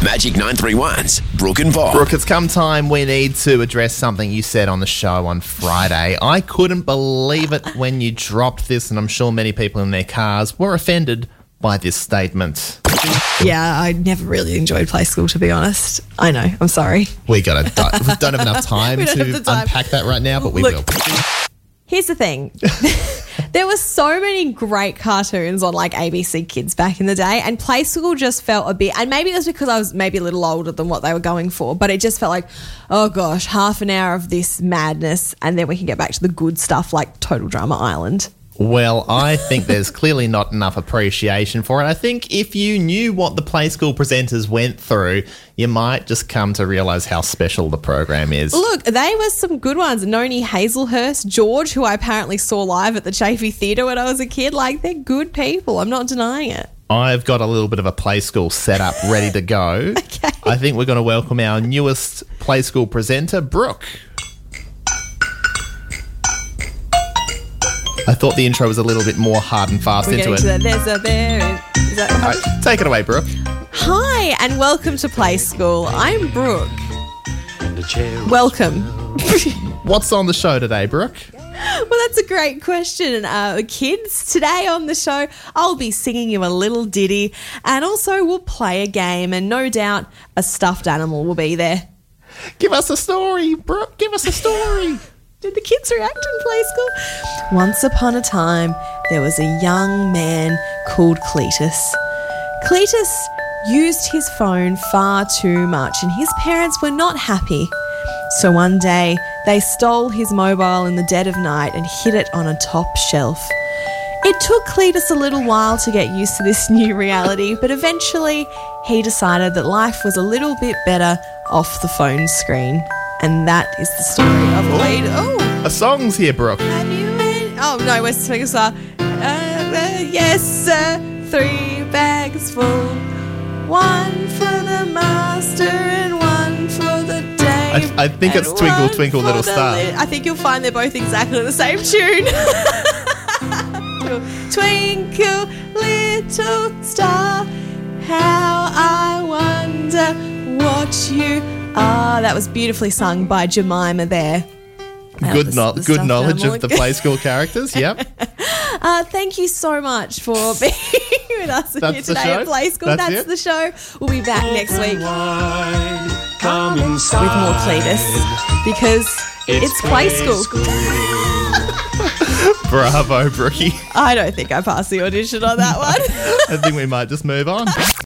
Magic 931's Brooke and Bob. Brooke, it's come time we need to address something you said on the show on Friday. I couldn't believe it when you dropped this, and I'm sure many people in their cars were offended by this statement. Yeah, I never really enjoyed play school, to be honest. I know, I'm sorry. We don't have enough time to unpack that right now, but we will. Here's the thing. There were so many great cartoons on like ABC Kids back in the day, and play school just felt a bit, and maybe it was because I was maybe a little older than what they were going for, but it just felt like, oh gosh, half an hour of this madness and then we can get back to the good stuff like Total Drama Island. Well, I think there's clearly not enough appreciation for it. I think if you knew what the Play School presenters went through, you might just come to realise how special the program is. Look, they were some good ones. Noni Hazelhurst, George, who I apparently saw live at the Chafee Theatre when I was a kid. Like, they're good people. I'm not denying it. I've got a little bit of a Play School set up ready to go. Okay. I think we're going to welcome our newest Play School presenter, Brooke. I thought the intro was a little bit more hard and fast into it. There's a there. Is that All right, take it away, Brooke. Hi, and welcome to Play School. I'm Brooke. Welcome. What's on the show today, Brooke? Well, that's a great question. Kids, today on the show, I'll be singing you a little ditty, and also we'll play a game, and no doubt a stuffed animal will be there. Give us a story, Brooke. Give us a story. Did the kids react in play school? Once upon a time, there was a young man called Cletus. Cletus used his phone far too much, and his parents were not happy. So one day, they stole his mobile in the dead of night and hid it on a top shelf. It took Cletus a little while to get used to this new reality, but eventually he decided that life was a little bit better off the phone screen. And that is the story of Cletus. Oh, A song's here, Brooke. have you been? Oh no, we're singing a song. Yes, sir. 3 bags full. 1 for the master and 1 for the dame. I think it's and Twinkle, 1 Twinkle, for Little the Star. I think you'll find they're both exactly the same tune. Twinkle, little star, how I wonder what you are. That was beautifully sung by Jemima there. Good knowledge of the Play School characters, yep. Thank you so much for being with us here That's the today show? at Play School. That's That's it? the show. We'll be back next week Come inside. with more Cletus because it's Play School. Bravo, Brookie. I don't think I passed the audition on that one. I think we might just move on.